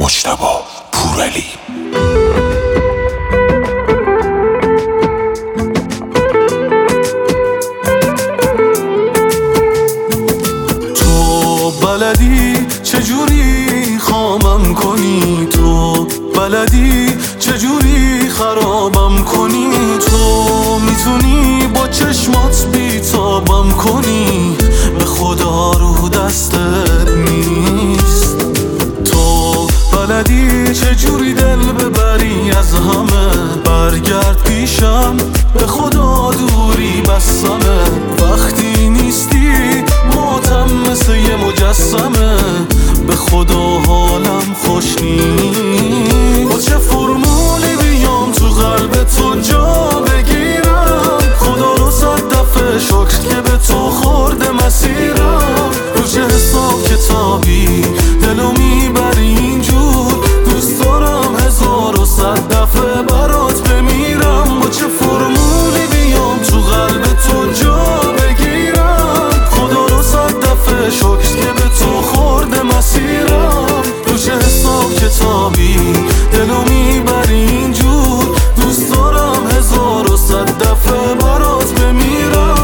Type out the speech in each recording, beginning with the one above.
مجتبی پورعلی. تو بلدی چجوری خامم کنی، تو بلدی چجوری خرابم کنی، تو میتونی با چشمات بیتابم کنی، به خدا رو دستت نیست. تو بلدی چجوری دل ببری از همه، برگرد پیشم به خدا دوری بسمه، وقتی نیستی ماتم مثل یه مجسمه، به خدا حالم خوش نیست. با چه فرمولی بیام تو قلب تو جا بگیرم، خدا رو 100 دفعه شکر که به تو خورده مسیرم، رو چه حساب کتابی دلو میبری اینجور، دوست دارم 1100 دفعه برات بمیرم. با چه فرمولی بیام تو قلب تو جا بگیرم، خدا رو 100 دفعه شکر که به تو خورده مسیرم، رو چه حساب کتابی دلو میبری اینجور، دوست دارم 1100 دفعه برات بمیرم.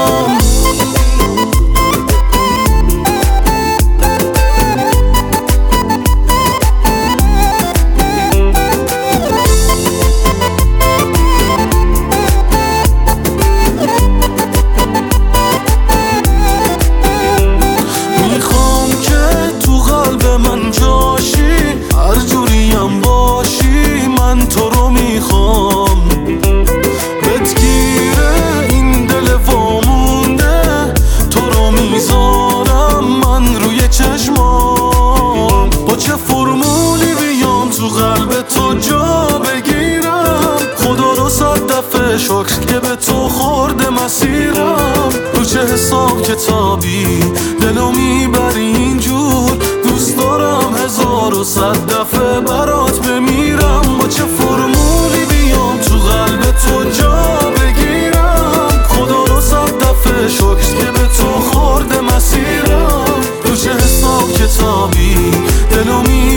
میخوام که تو قلب من جاشی، هر جوریم باشی، من تو رو میخوام. بهت گیره این دل وامونده، تو رو میذارم من روی چشمام. با چه فرمولی بیام تو قلب تو جا بگیرم، خدا رو 100 دفعه شکر که به تو خورده مسیرم، رو چه حساب کتابی دلو میبری اینجور، دوست دارم 1100 دفعه برات بمیرم. با چه فرمولی بیام تو قلب تو جا بگیرم، خدا رو 100 دفعه شکر که به تو خورده مسیرم، رو چه حساب کتابی دلو